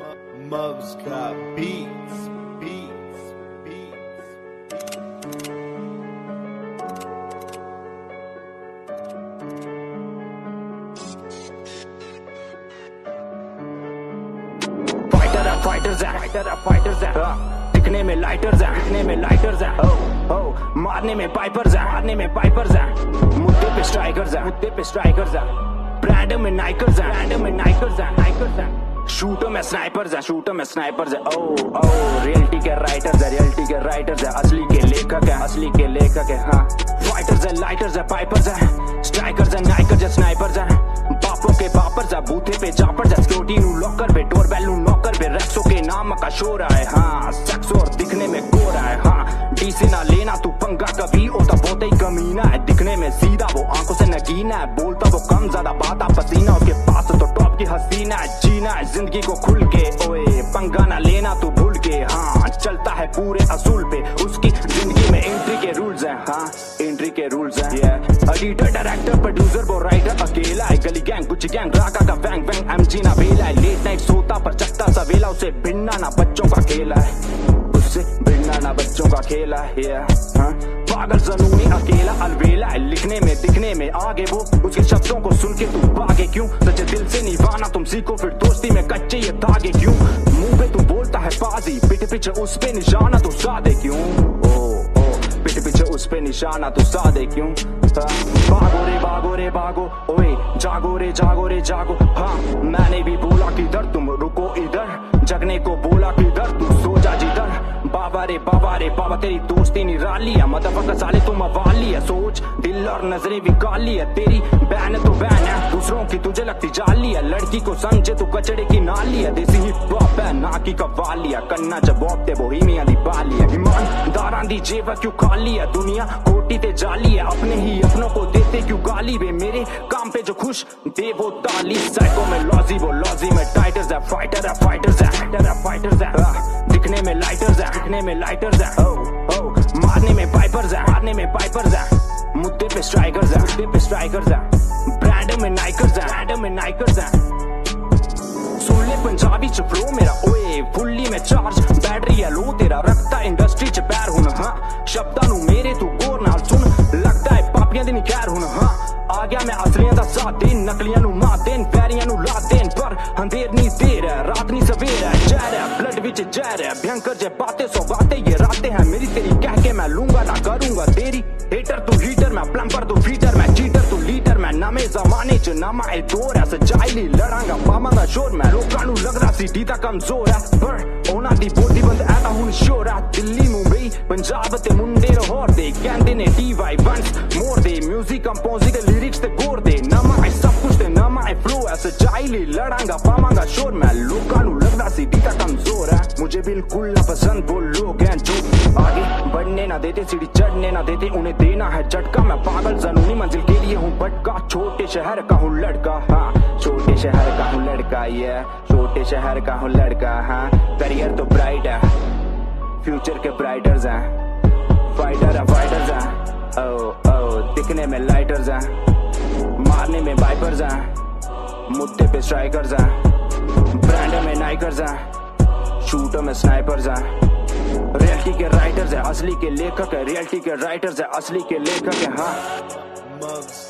Mubs got beats. Fighters है दिखने में लाइटर्स है मारने में पाइपर्स है मुद्दे पे स्ट्राइकर्स है ब्रांड में नाइकर्स है शूटर में स्नाइपर्स है ओ रियलिटी के राइटर्स है असली के लेखक है हाँ फाइटर्स है लाइटर्स है पाइपर्स है स्ट्राइकर्स है नाइकर्स है स्नाइपर्स है बापों के बापर्स है बूथे पे जापर्स है सिक्योरिटी नु लॉकर पे डोर बेल नु नॉकर पे रैक्सों के नाम का शोर है हाँ सेक्स और दिखने में गोरा है हाँ डीसी ना लेना तू पंगा कभी होता बहुत ही कमीना है दिखने में सीधा वो आंखों से नगीना है बोलता वो कम ज्यादा बात पसीना उसके पास तो टॉप की हसीना है जीना है जिंदगी को खुल के ओए पंगा ना लेना तू भूल के हाँ चलता है पूरे असूल पे उसकी जिंदगी में एंट्री के रूल्स हैं हाँ एंट्री के रूल्स हैं एडिटर डायरेक्टर प्रोड्यूसर वो राइटर अकेला है गली गैंग कुछ गैंग राका का वैंग वैंग एमजी ना वेला है लेट नाइट सोता पर चकता सवेला उसे भिड़ना ना बच्चों का खेला है उससे भिड़ना ना बच्चों का खेला है हाँ पागल जनूनी अकेला अलबेला है लिखने में दिखने में आगे वो उसके शब्दों को सुन के तू भागे क्यों सच्चे दिल से निभाना तुम सीखो फिर दोस्ती में कच्चे ये धागे क्यों मुंह पे तू बोलता है बाजी पीठ पीछे उस पे निशाना तू सादे क्यों पीठ पीछे उस पे निशाना तू सादे क्यों भागो रे भागो ओए जागो रे जागो हाँ मैंने भी बोला किधर तुम रुको इधर जगने को बोला किधर तू सो जा जिधर बाबा रे बाबा तेरी दोस्ती निराली है मदफका साले तुम अवाली है सोच दिल और नजरें भी काली है तेरी बहन तो बहन है दूसरों की तुझे लगती जाली है लड़की को समझे तू कचड़े की नाली है देसी हिप हॉप है ना की कवाली है कन्ना जवाब ते बोहीमिया दी बाली है ईमानदारां दी जेब क्यों खाली है दुनिया खोटी ते जाली है अपने ही अपनों को देते क्यों गाली वे मेरे काम पे जो खुश दे वो ताली साइको में लॉजी में टाइटर्स है फाइटर्स है दिखने में लाइटर्स है मारने में पाइपर्स है मुद्दे पे स्ट्राइकर्स है ब्रांड में नाइकर्स है सुन ले पंजाबी च फ्लो मेरा ओए फुल्ली में चार्ज बैटरी है लो तेरा रखता इंडस्ट्री च पैर हुन हाँ शब्दां नु मेरे तू गौर नाल सुन लगदा है पापियां दी नी खैर हुन हाँ आ गया मैं असलियां दा साथ देन नकलियां नु मार देन पैरियां नु ला देन पर अंधेर नी देर है रात नी सवेर है जहर है ब्लड विच जहर है भयंकर जे बातें सौ बातें ये रातें हैं मेरी तेरी कह के मैं लूंगा ना करूंगा तेरी हेटर तू हीटर मैं प्लम्बर तू फीटर मैं चीटर तू लीडर मैं नवे जमाने च नमा ए दौर है सजाई लड़ांगा पावांगा शोर मैं लोकां नु लगदा सिटी दा कमजोर है पर ओना दी बोली बंद ऐ तां हुन शोर है दिल्ली मुंबई पंजाब ते मुंडे लाहौर दे कहंदे ने टीवाई वंस मोर दे म्यूजिक कंपोजिंग दे लिरिक्स ते गोर दे नमा है सब कुछ ते नमा है फ्लो है सजाई लड़ांगा पावांगा शोर मैं लोकां नु लगदा सिटी दा कमजोर है मुझे बिल्कुल ना पसंद वो लोग हैं जो आगे बढ़ने ना देते सीढ़ी चढ़ने ना देते उन्हें देना है झटका मैं पागल जनूनी मंजिल के लिए हूँ भटका छोटे शहर का हूँ लड़का हाँ छोटे शहर का हूँ लड़का ये छोटे शहर का हूँ लड़का हाँ करियर तो ब्राइट है फ्यूचर के ब्राइटर्स हैं फाइटर्स हैं ओ दिखने में लाइटर्स हैं मारने में वाइपर्स हैं मुद्दे पे स्ट्राइकर्स हैं ब्रांड में नाइकर्स हैं शूटर में स्नाइपर्स हैं रियलिटी के राइटर्स है असली के लेखक है रियलिटी के राइटर्स है असली के लेखक है हाँ